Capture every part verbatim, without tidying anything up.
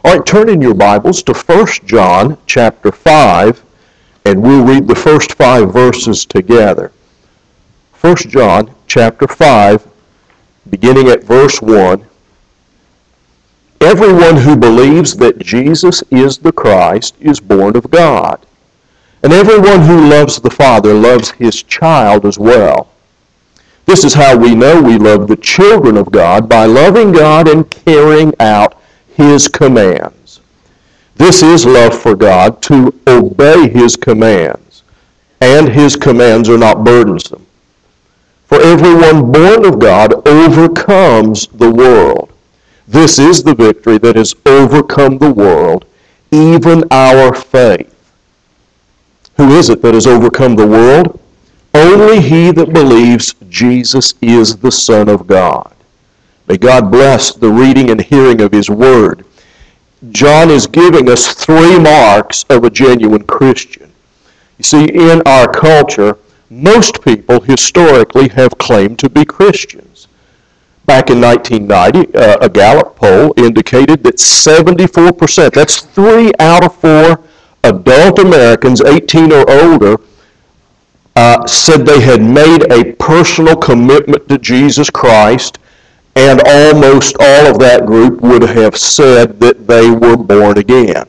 All right, turn in your Bibles to First John chapter five, and we'll read the first five verses together. First John chapter five, beginning at verse one. Everyone who believes that Jesus is the Christ is born of God. And everyone who loves the Father loves his child as well. This is how we know we love the children of God, by loving God and carrying out his commands. This is love for God, to obey his commands. And his commands are not burdensome. For everyone born of God overcomes the world. This is the victory that has overcome the world, even our faith. Who is it that has overcome the world? Only he that believes Jesus is the Son of God. May God bless the reading and hearing of his word. John is giving us three marks of a genuine Christian. You see, in our culture, most people historically have claimed to be Christians. Back in nineteen ninety, uh, a Gallup poll indicated that seventy-four percent, that's three out of four adult Americans, eighteen or older, uh, said they had made a personal commitment to Jesus Christ, and almost all of that group would have said that they were born again.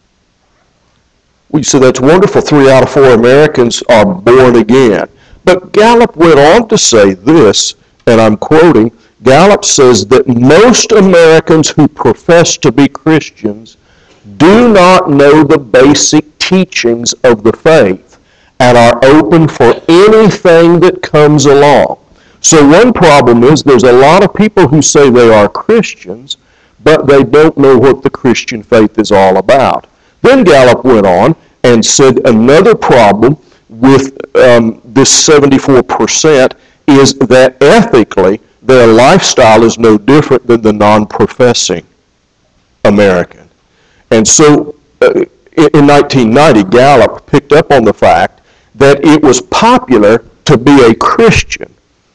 We said that's wonderful. Three out of four Americans are born again. But Gallup went on to say this, and I'm quoting, Gallup says that most Americans who profess to be Christians do not know the basic teachings of the faith and are open for anything that comes along. So one problem is there's a lot of people who say they are Christians, but they don't know what the Christian faith is all about. Then Gallup went on and said another problem with um, this seventy-four percent is that ethically their lifestyle is no different than the non-professing American. And so uh, in nineteen ninety, Gallup picked up on the fact that it was popular to be a Christian,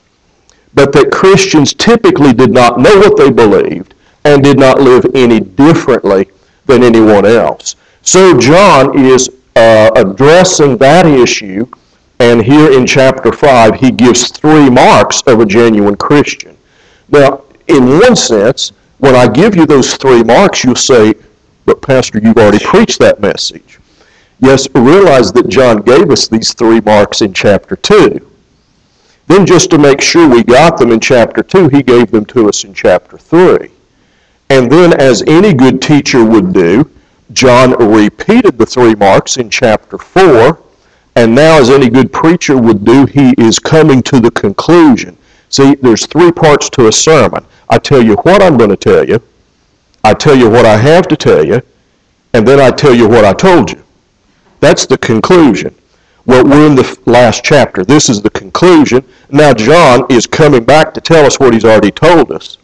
but that Christians typically did not know what they believed and did not live any differently than anyone else. So John is uh, addressing that issue, and here in chapter five he gives three marks of a genuine Christian. Now, in one sense, when I give you those three marks, you'll say, but Pastor, you've already preached that message. Yes, realize that John gave us these three marks in chapter two. Then just to make sure we got them in chapter two, he gave them to us in chapter three. And then, as any good teacher would do, John repeated the three marks in chapter four, and now, as any good preacher would do, he is coming to the conclusion. See, there's three parts to a sermon. I tell you what I'm going to tell you, I tell you what I have to tell you, and then I tell you what I told you. That's the conclusion. Well, we're in the last chapter. This is the conclusion. Now John is coming back to tell us what he's already told us.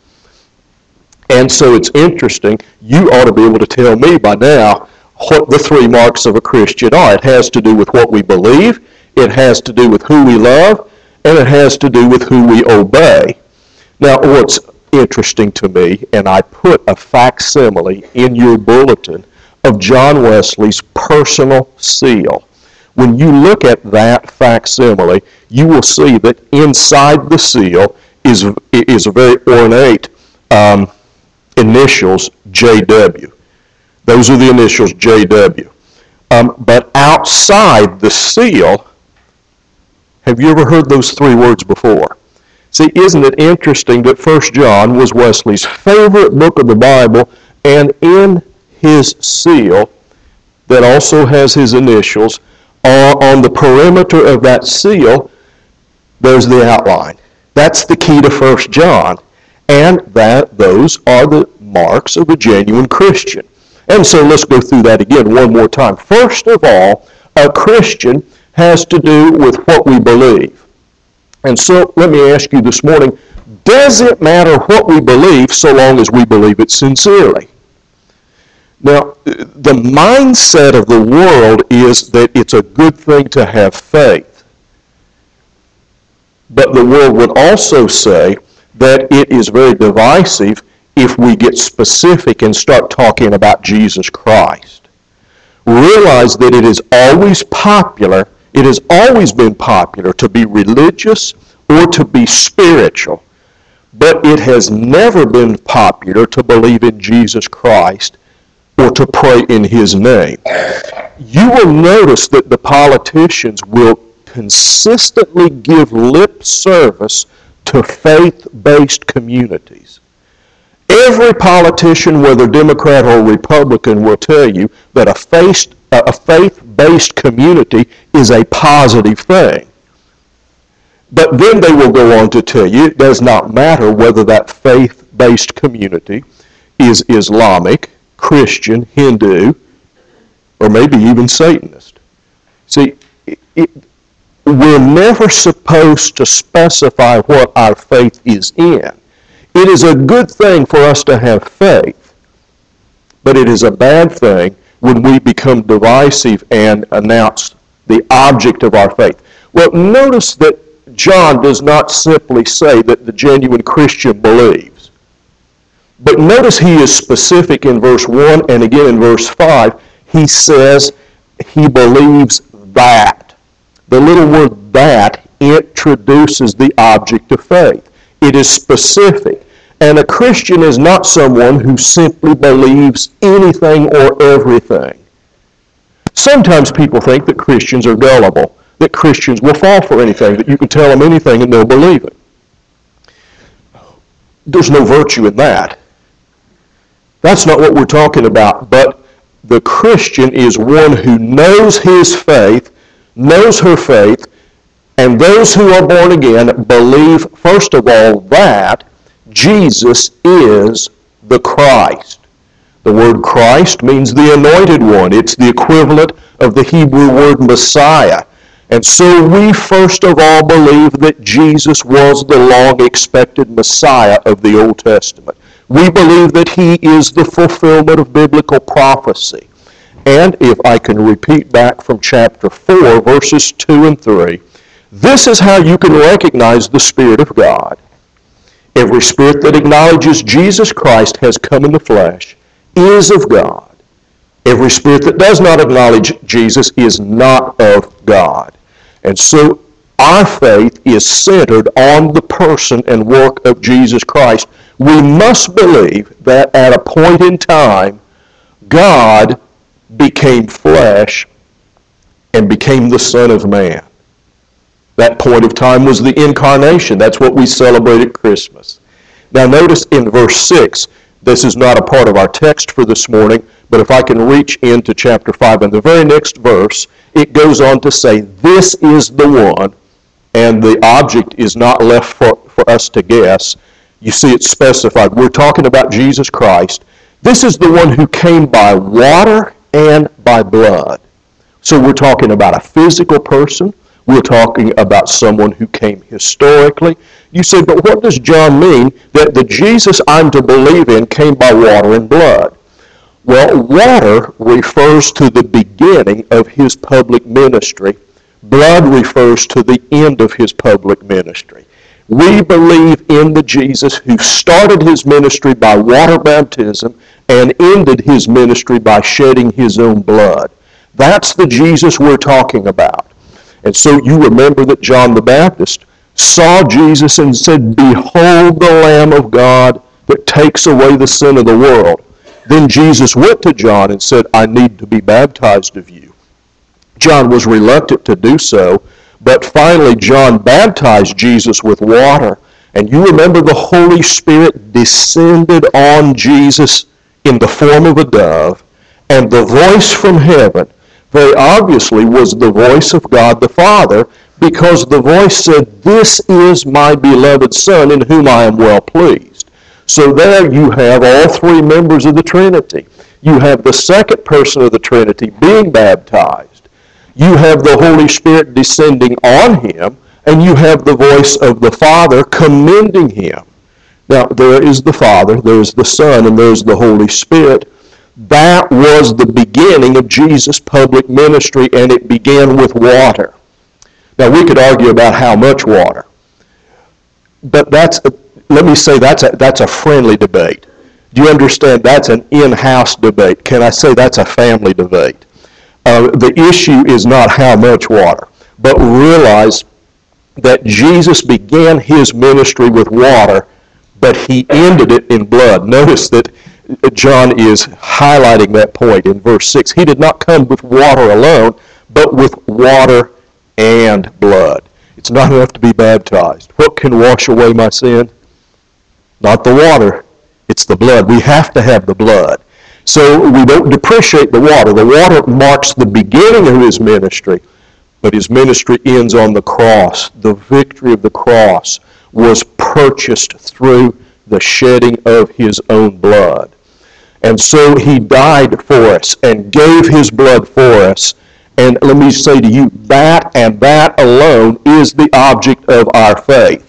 And so it's interesting. You ought to be able to tell me by now what the three marks of a Christian are. It has to do with what we believe, it has to do with who we love, and it has to do with who we obey. Now, what's interesting to me, and I put a facsimile in your bulletin of John Wesley's personal seal. When you look at that facsimile, you will see that inside the seal is, is a very ornate um, initials, J W. Those are the initials, J W. Um, but outside the seal, have you ever heard those three words before? See, isn't it interesting that First John was Wesley's favorite book of the Bible, and in his seal, that also has his initials, on the perimeter of that seal, there's the outline. That's the key to First John. And that those are the marks of a genuine Christian. And so let's go through that again one more time. First of all, a Christian has to do with what we believe. And so let me ask you this morning, does it matter what we believe so long as we believe it sincerely? Now, the mindset of the world is that it's a good thing to have faith. But the world would also say that it is very divisive if we get specific and start talking about Jesus Christ. Realize that it is always popular, it has always been popular to be religious or to be spiritual, but it has never been popular to believe in Jesus Christ or to pray in his name. You will notice that the politicians will consistently give lip service to faith-based communities. Every politician, whether Democrat or Republican, will tell you that a faith, a faith-based community is a positive thing. But then they will go on to tell you it does not matter whether that faith-based community is Islamic, Christian, Hindu, or maybe even Satanist. See, it, it, we're never supposed to specify what our faith is in. It is a good thing for us to have faith, but it is a bad thing when we become divisive and announce the object of our faith. Well, notice that John does not simply say that the genuine Christian believes. But notice he is specific in verse one and again in verse five. He says he believes that. The little word that introduces the object of faith. It is specific. And a Christian is not someone who simply believes anything or everything. Sometimes people think that Christians are gullible, that Christians will fall for anything, that you can tell them anything and they'll believe it. There's no virtue in that. That's not what we're talking about. But the Christian is one who knows his faith, knows her faith, and those who are born again believe, first of all, that Jesus is the Christ. The word Christ means the anointed one. It's the equivalent of the Hebrew word Messiah. And so we first of all believe that Jesus was the long-expected Messiah of the Old Testament. We believe that he is the fulfillment of biblical prophecy. And if I can repeat back from chapter four, verses two and three, this is how you can recognize the Spirit of God. Every spirit that acknowledges Jesus Christ has come in the flesh is of God. Every spirit that does not acknowledge Jesus is not of God. And so our faith is centered on the person and work of Jesus Christ. We must believe that at a point in time, God became flesh and became the Son of Man. That point of time was the incarnation. That's what we celebrate at Christmas. Now notice in verse six, this is not a part of our text for this morning, but if I can reach into chapter five, in the very next verse, it goes on to say, this is the one, and the object is not left for, for us to guess. You see it's specified. We're talking about Jesus Christ. This is the one who came by water and by blood. So we're talking about a physical person. We're talking about someone who came historically. You say, but what does John mean that the Jesus I'm to believe in came by water and blood? Well, water refers to the beginning of his public ministry. Blood refers to the end of his public ministry. We believe in the Jesus who started his ministry by water baptism and ended his ministry by shedding his own blood. That's the Jesus we're talking about. And so you remember that John the Baptist saw Jesus and said, behold the Lamb of God that takes away the sin of the world. Then Jesus went to John and said, I need to be baptized of you. John was reluctant to do so, but finally John baptized Jesus with water. And you remember the Holy Spirit descended on Jesus in the form of a dove, and the voice from heaven very obviously was the voice of God the Father, because the voice said, this is my beloved Son in whom I am well pleased. So there you have all three members of the Trinity. You have the second person of the Trinity being baptized. You have the Holy Spirit descending on him, and you have the voice of the Father commending him. Now, there is the Father, there's the Son, and there's the Holy Spirit. That was the beginning of Jesus' public ministry, and it began with water. Now, we could argue about how much water, but that's, a, let me say that's a, that's a friendly debate. Do you understand that's an in-house debate? Can I say that's a family debate? Uh, the issue is not how much water, but realize that Jesus began his ministry with water, but he ended it in blood. Notice that John is highlighting that point in verse six. He did not come with water alone, but with water and blood. It's not enough to be baptized. What can wash away my sin? Not the water. It's the blood. We have to have the blood. So we don't depreciate the water. The water marks the beginning of his ministry, but his ministry ends on the cross. The victory of the cross was purchased through the shedding of his own blood. And so he died for us and gave his blood for us. And let me say to you, that and that alone is the object of our faith.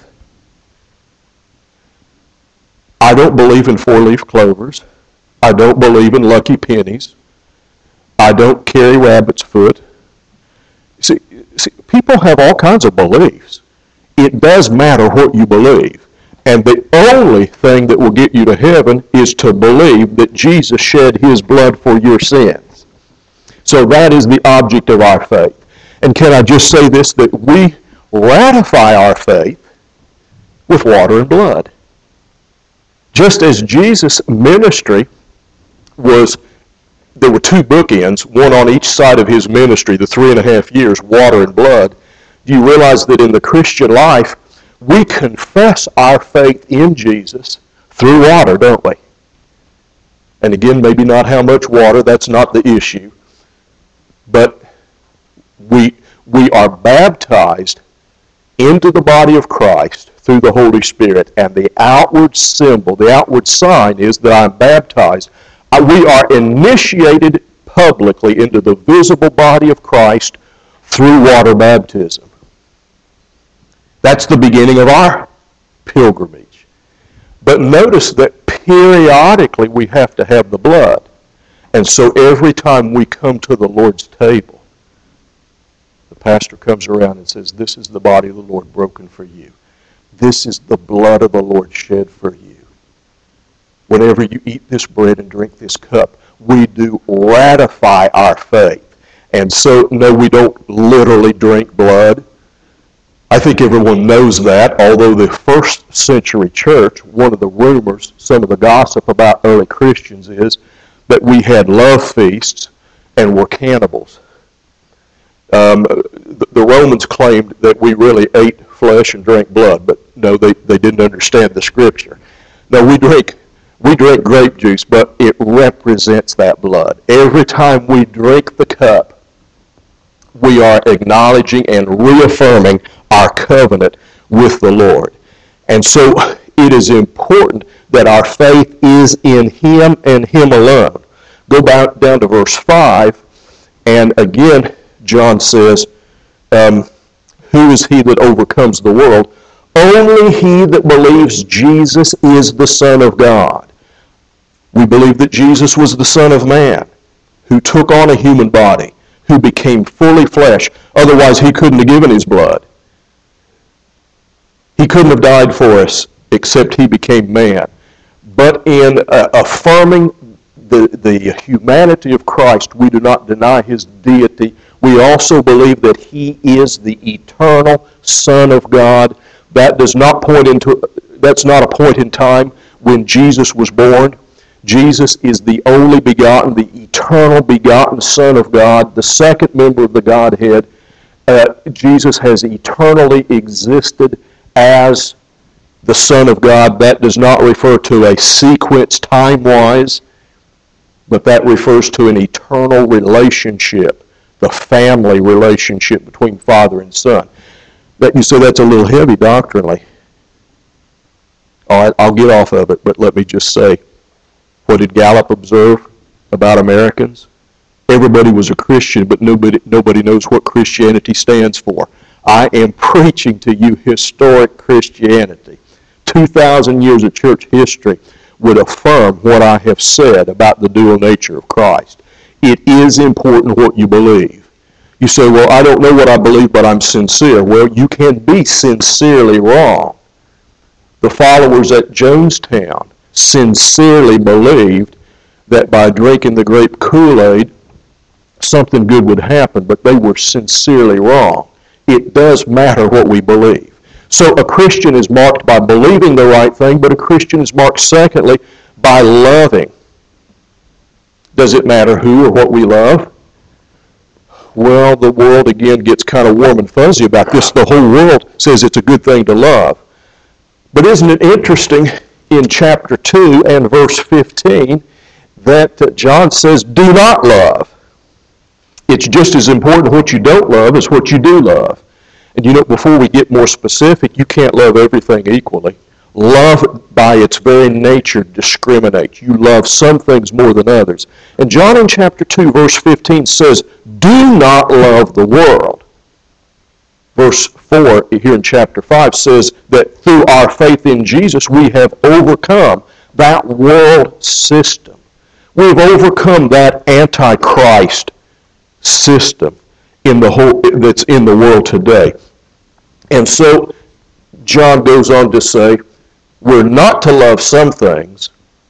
I don't believe in four-leaf clovers. I don't believe in lucky pennies. I don't carry rabbit's foot. See, see, people have all kinds of beliefs. It does matter what you believe. And the only thing that will get you to heaven is to believe that Jesus shed his blood for your sins. So that is the object of our faith. And can I just say this, that we ratify our faith with water and blood. Just as Jesus' ministry was, there were two bookends, one on each side of his ministry, the three and a half years, water and blood. Do you realize that in the Christian life, we confess our faith in Jesus through water, don't we? And again, maybe not how much water, that's not the issue. But we, we are baptized into the body of Christ through the Holy Spirit. And the outward symbol, the outward sign is that I'm baptized. We are initiated publicly into the visible body of Christ through water baptism. That's the beginning of our pilgrimage. But notice that periodically we have to have the blood. And so every time we come to the Lord's table, the pastor comes around and says, this is the body of the Lord broken for you. This is the blood of the Lord shed for you. Whenever you eat this bread and drink this cup, we do ratify our faith. And so, no, we don't literally drink blood. I think everyone knows that, although the first century church, one of the rumors, some of the gossip about early Christians is that we had love feasts and were cannibals. Um, the, the Romans claimed that we really ate flesh and drank blood, but no, they, they didn't understand the Scripture. No, we drink we drink grape juice, but it represents that blood. Every time we drink the cup, we are acknowledging and reaffirming our covenant with the Lord. And so it is important that our faith is in him and him alone. Go back down to verse five, and again, John says, um, who is he that overcomes the world? Only he that believes Jesus is the Son of God. We believe that Jesus was the Son of Man, who took on a human body, who became fully flesh. Otherwise, he couldn't have given his blood. He couldn't have died for us, except he became man. But in uh, affirming the, the humanity of Christ, we do not deny his deity. We also believe that he is the eternal Son of God. That does not point into, that's not a point in time when Jesus was born. Jesus is the only begotten, the eternal begotten Son of God, the second member of the Godhead. Uh, Jesus has eternally existed as the Son of God. That does not refer to a sequence time-wise, but that refers to an eternal relationship, the family relationship between Father and Son. That, you say that's a little heavy doctrinally. All right, I'll get off of it, but let me just say, what did Gallup observe about Americans? Everybody was a Christian, but nobody, nobody knows what Christianity stands for. I am preaching to you historic Christianity. two thousand years of church history would affirm what I have said about the dual nature of Christ. It is important what you believe. You say, well, I don't know what I believe, but I'm sincere. Well, you can be sincerely wrong. The followers at Jonestown sincerely believed that by drinking the grape Kool-Aid, something good would happen, but they were sincerely wrong. It does matter what we believe. So a Christian is marked by believing the right thing, but a Christian is marked, secondly, by loving. Does it matter who or what we love? Well, the world, again, gets kind of warm and fuzzy about this. The whole world says it's a good thing to love. But isn't it interesting in chapter two and verse fifteen that uh, John says, do not love. It's just as important what you don't love as what you do love. And you know, before we get more specific, you can't love everything equally. Love, by its very nature, discriminates. You love some things more than others. And John in chapter two, verse fifteen says, do not love the world. Verse four here in chapter five says that through our faith in Jesus, we have overcome that world system. We've overcome that antichrist system in the whole that's in the world today. And so John goes on to say, we're not to love some things,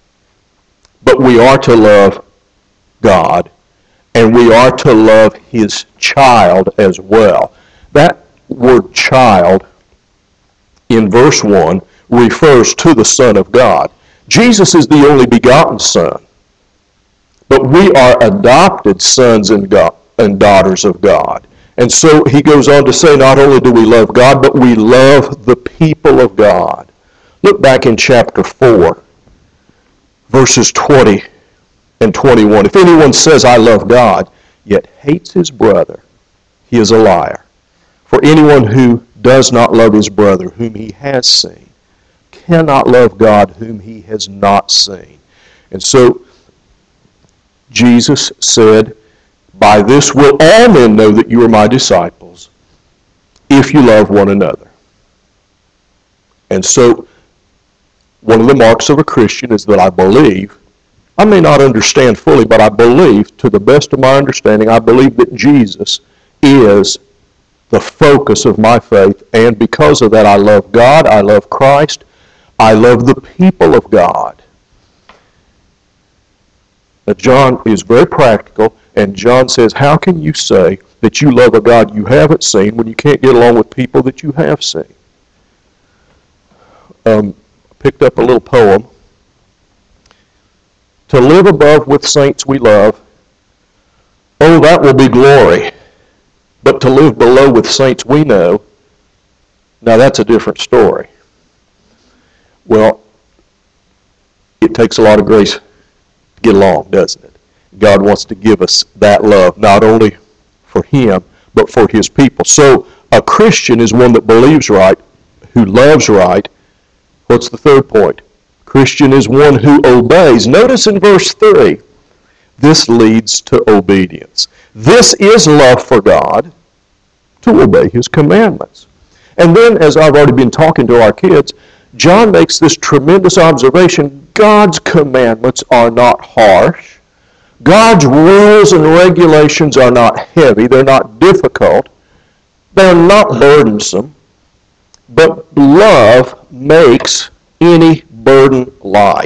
but we are to love God, and we are to love his child as well. That word child in verse one refers to the Son of God. Jesus is the only begotten Son, but we are adopted sons and, God, and daughters of God. And so he goes on to say, not only do we love God, but we love the people of God. Look back in chapter four, verses twenty and twenty-one. If anyone says, I love God, yet hates his brother, he is a liar. For anyone who does not love his brother, whom he has seen, cannot love God, whom he has not seen. And so Jesus said, by this will all men know that you are my disciples, if you love one another. And so one of the marks of a Christian is that I believe, I may not understand fully, but I believe, to the best of my understanding, I believe that Jesus is the focus of my faith, and because of that I love God, I love Christ, I love the people of God. Now John is very practical, and John says, how can you say that you love a God you haven't seen when you can't get along with people that you have seen? Um, picked up a little poem. To live above with saints we love, oh, that will be glory. But to live below with saints we know, now that's a different story. Well, it takes a lot of grace to get along, doesn't it? God wants to give us that love, not only for him, but for his people. So a Christian is one that believes right, who loves right. What's the third point? Christian is one who obeys. Notice in verse three, this leads to obedience. This is love for God, to obey his commandments. And then, as I've already been talking to our kids, John makes this tremendous observation. God's commandments are not harsh. God's rules and regulations are not heavy. They're not difficult. They're not burdensome. But love makes any burden light.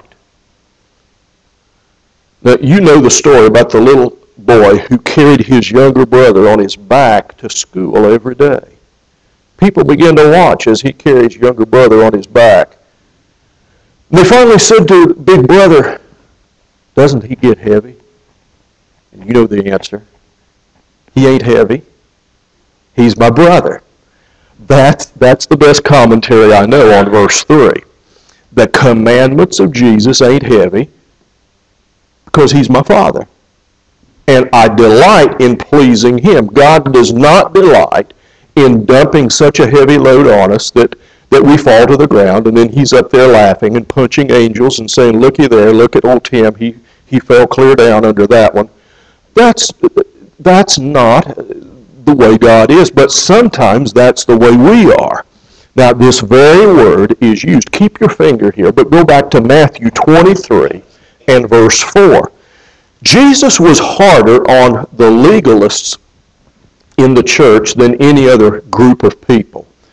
Now, you know the story about the little boy who carried his younger brother on his back to school every day. People began to watch as he carried his younger brother on his back. And they finally said to big brother, doesn't he get heavy? And you know the answer. He ain't heavy. He's my brother. That's, that's the best commentary I know on verse three. The commandments of Jesus ain't heavy because he's my Father. And I delight in pleasing him. God does not delight in dumping such a heavy load on us that, that we fall to the ground, and then he's up there laughing and punching angels and saying, looky there, look at old Tim, he, he fell clear down under that one. That's, that's not the way God is, but sometimes that's the way we are. Now, this very word is used. Keep your finger here, but go back to Matthew twenty-three and verse four. Jesus was harder on the legalists in the church than any other group of people.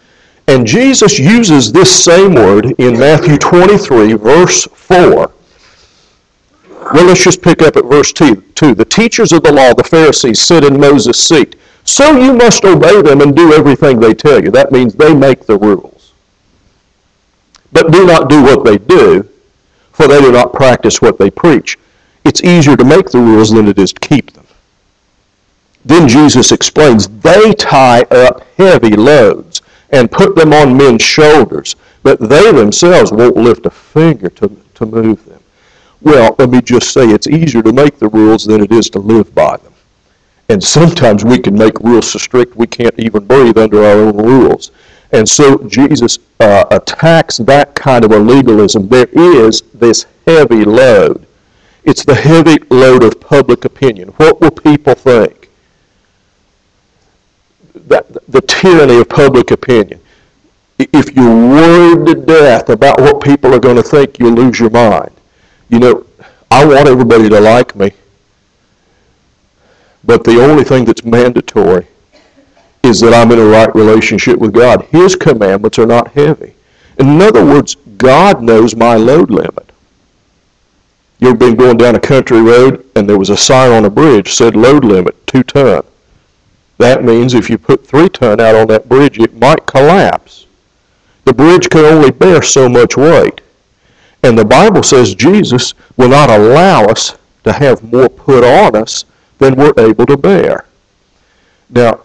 And Jesus uses this same word in Matthew twenty-three, verse four. Well, let's just pick up at verse two. The teachers of the law, the Pharisees, sit in Moses' seat. So you must obey them and do everything they tell you. That means they make the rules. But do not do what they do, for they do not practice what they preach. It's easier to make the rules than it is to keep them. Then Jesus explains, they tie up heavy loads and put them on men's shoulders, but they themselves won't lift a finger to, to move them. Well, let me just say, it's easier to make the rules than it is to live by them. And sometimes we can make rules so strict we can't even breathe under our own rules. And so Jesus uh, attacks that kind of a legalism. There is this heavy load. It's the heavy load of public opinion. What will people think? That, the tyranny of public opinion. If you're worried to death about what people are going to think, you'll lose your mind. You know, I want everybody to like me, but the only thing that's mandatory is that I'm in a right relationship with God. His commandments are not heavy. In other words, God knows my load limit. You ever been going down a country road and there was a sign on a bridge said load limit, two ton. That means if you put three ton out on that bridge, it might collapse. The bridge can only bear so much weight. And the Bible says Jesus will not allow us to have more put on us than we're able to bear. Now,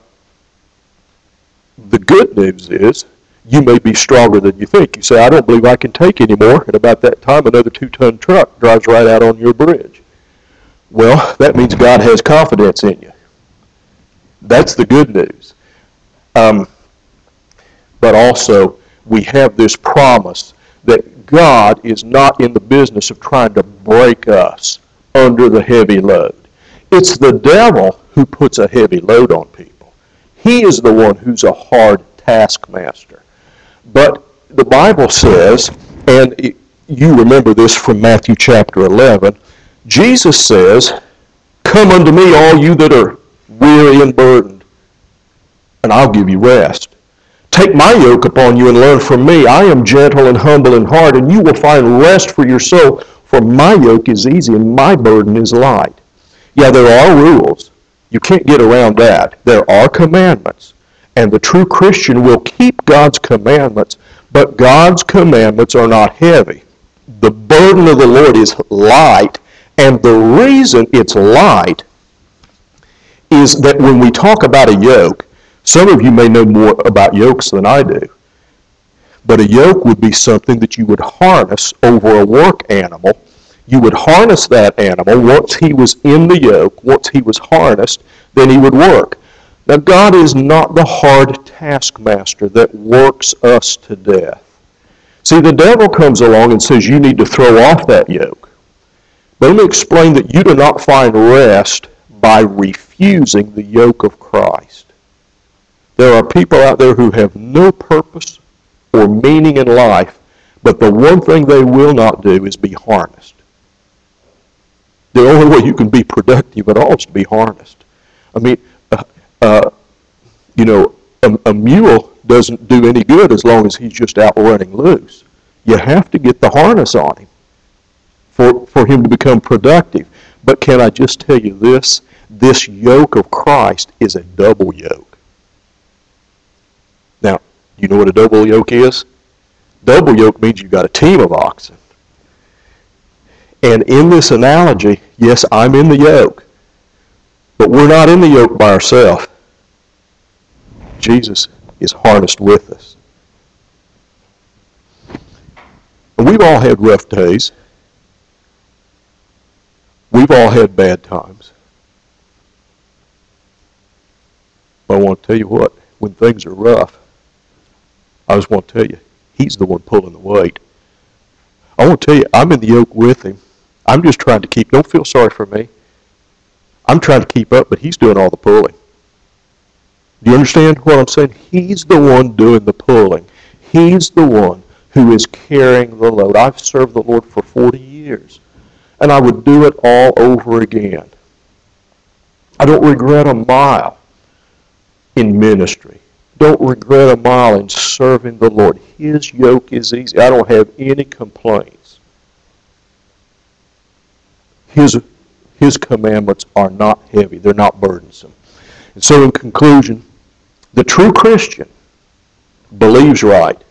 the good news is you may be stronger than you think. You say, I don't believe I can take any more. And about that time, another two-ton truck drives right out on your bridge. Well, that means God has confidence in you. That's the good news. Um, but also, we have this promise that God is not in the business of trying to break us under the heavy load. It's the devil who puts a heavy load on people. He is the one who's a hard taskmaster. But the Bible says, and it, you remember this from Matthew chapter eleven, Jesus says, come unto me, all you that are weary and burdened, and I'll give you rest. Take my yoke upon you and learn from me. I am gentle and humble in heart, and you will find rest for your soul. For my yoke is easy and my burden is light. Yeah, there are rules. You can't get around that. There are commandments. And the true Christian will keep God's commandments, but God's commandments are not heavy. The burden of the Lord is light, and the reason it's light is that when we talk about a yoke, some of you may know more about yokes than I do. But a yoke would be something that you would harness over a work animal. You would harness that animal. Once he was in the yoke, once he was harnessed, then he would work. Now, God is not the hard taskmaster that works us to death. See, the devil comes along and says you need to throw off that yoke. But let me explain that you do not find rest by refusing the yoke of Christ. There are people out there who have no purpose or meaning in life, but the one thing they will not do is be harnessed. The only way you can be productive at all is to be harnessed. I mean, uh, uh, you know, a, a mule doesn't do any good as long as he's just out running loose. You have to get the harness on him for, for him to become productive. But can I just tell you this? This yoke of Christ is a double yoke. Now, you know what a double yoke is? Double yoke means you've got a team of oxen. And in this analogy, yes, I'm in the yoke. But we're not in the yoke by ourselves. Jesus is harnessed with us. And we've all had rough days. We've all had bad times. But I want to tell you what, when things are rough, I just want to tell you, he's the one pulling the weight. I want to tell you, I'm in the yoke with him. I'm just trying to keep, don't feel sorry for me. I'm trying to keep up, but he's doing all the pulling. Do you understand what I'm saying? He's the one doing the pulling. He's the one who is carrying the load. I've served the Lord for forty years, and I would do it all over again. I don't regret a mile in ministry. don't regret a mile in serving the Lord. His yoke is easy. I don't have any complaints. His, his commandments are not heavy. They're not burdensome. And so in conclusion, the true Christian believes right.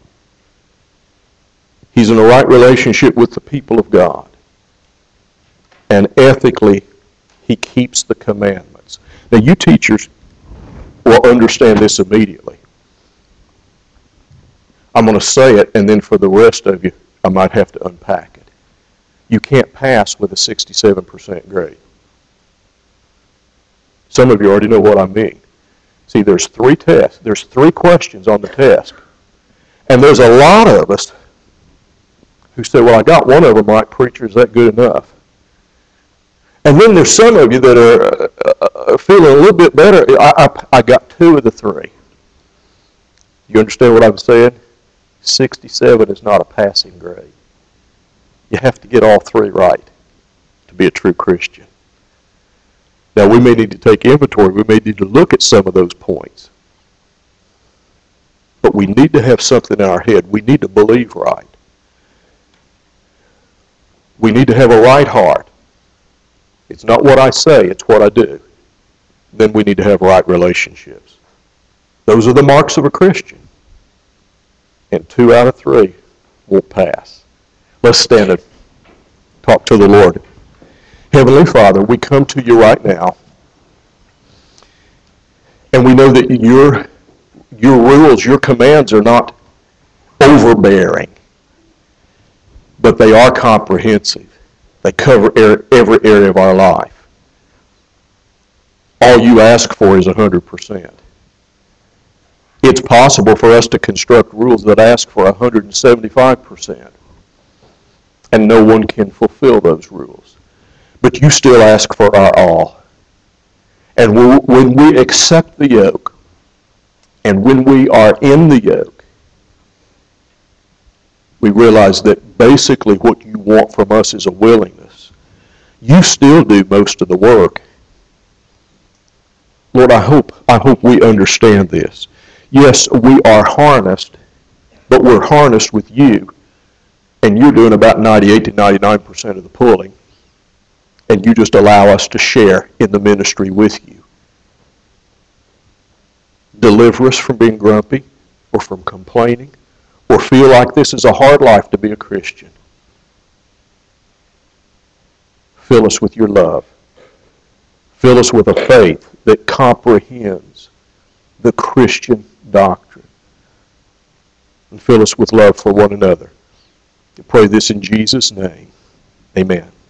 He's in a right relationship with the people of God. And ethically, he keeps the commandments. Now, you teachers will understand this immediately. I'm going to say it, and then for the rest of you, I might have to unpack it. You can't pass with a sixty-seven percent grade. Some of you already know what I mean. See, there's three tests. There's three questions on the test. And there's a lot of us who say, well, I got one of them right, preacher, is that good enough? And then there's some of you that are uh, feeling a little bit better. I, I, I got two of the three. You understand what I'm saying? sixty-seven is not a passing grade. You have to get all three right to be a true Christian. Now, we may need to take inventory. We may need to look at some of those points. But we need to have something in our head. We need to believe right. We need to have a right heart. It's not what I say, it's what I do. Then we need to have right relationships. Those are the marks of a Christian. And two out of three won't pass. Let's stand and talk to the Lord. Heavenly Father, we come to you right now. And we know that your, your rules, your commands are not overbearing. But they are comprehensive. They cover every area of our life. All you ask for is one hundred percent. It's possible for us to construct rules that ask for one hundred seventy-five percent. And no one can fulfill those rules. But you still ask for our all. And when we accept the yoke, and when we are in the yoke, we realize that basically what you want from us is a willingness. You still do most of the work. Lord, I hope, I hope we understand this. Yes, we are harnessed, but we're harnessed with you, and you're doing about ninety-eight to ninety-nine percent of the pulling, and you just allow us to share in the ministry with you. Deliver us from being grumpy or from complaining, or feel like this is a hard life to be a Christian. Fill us with your love. Fill us with a faith that comprehends the Christian doctrine. And fill us with love for one another. I pray this in Jesus' name. Amen.